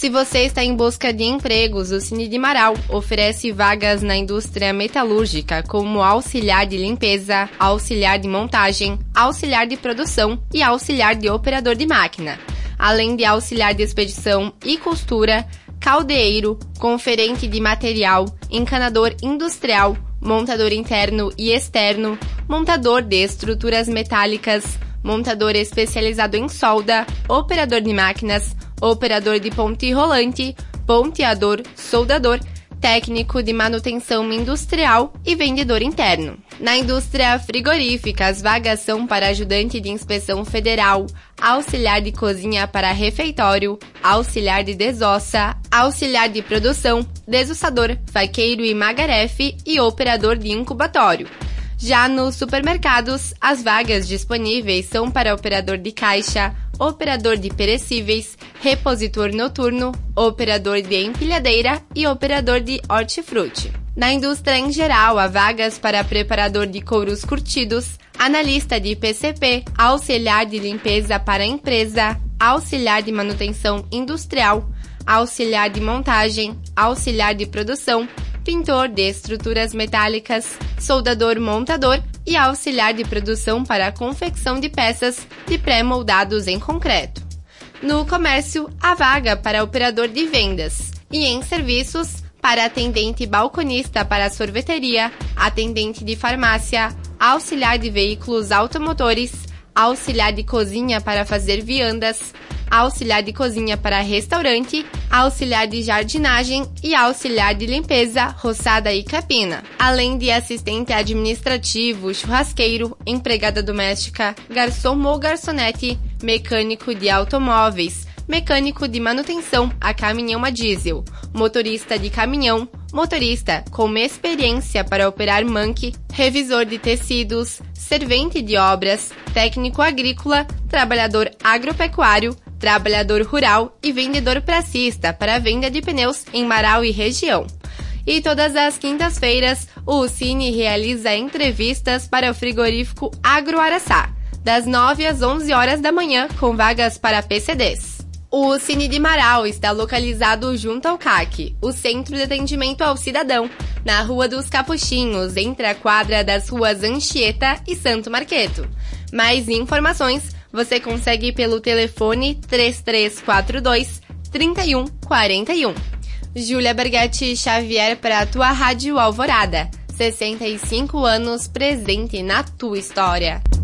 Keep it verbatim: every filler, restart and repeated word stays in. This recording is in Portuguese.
Se você está em busca de empregos, o Cine de Marau oferece vagas na indústria metalúrgica como auxiliar de limpeza, auxiliar de montagem, auxiliar de produção e auxiliar de operador de máquina, além de auxiliar de expedição e costura, caldeeiro, conferente de material, encanador industrial, montador interno e externo, montador de estruturas metálicas, montador especializado em solda, operador de máquinas, operador de ponte rolante, ponteador, soldador, técnico de manutenção industrial e vendedor interno. Na indústria frigorífica, as vagas são para ajudante de inspeção federal, auxiliar de cozinha para refeitório, auxiliar de desossa, auxiliar de produção, desossador, faqueiro e magarefe e operador de incubatório. Já nos supermercados, as vagas disponíveis são para operador de caixa, operador de perecíveis, repositor noturno, operador de empilhadeira e operador de hortifruti. Na indústria em geral, há vagas para preparador de couros curtidos, analista de P C P, auxiliar de limpeza para a empresa, auxiliar de manutenção industrial, auxiliar de montagem, auxiliar de produção, pintor de estruturas metálicas, soldador montador e auxiliar de produção para a confecção de peças de pré-moldados em concreto. No comércio, há vaga para operador de vendas e em serviços para atendente balconista para sorveteria, atendente de farmácia, auxiliar de veículos automotores, auxiliar de cozinha para fazer viandas, auxiliar de cozinha para restaurante, auxiliar de jardinagem e auxiliar de limpeza, roçada e capina, além de assistente administrativo, churrasqueiro, empregada doméstica, garçom ou garçonete, mecânico de automóveis, mecânico de manutenção a caminhão a diesel, motorista de caminhão, motorista com experiência para operar manque, revisor de tecidos, servente de obras, técnico agrícola, trabalhador agropecuário, trabalhador rural e vendedor pracista para venda de pneus em Marau e região. E todas as quintas-feiras, o Cine realiza entrevistas para o frigorífico Agro Araçá, das nove às onze horas da manhã, com vagas para P C Ds. O Cine de Marau está localizado junto ao C A C, o Centro de Atendimento ao Cidadão, na Rua dos Capuchinhos, entre a quadra das ruas Anchieta e Santo Marqueto. Mais informações você consegue pelo telefone três três quatro dois, três um quatro um. Júlia Berghetti Xavier para a tua Rádio Alvorada. sessenta e cinco anos presente na tua história.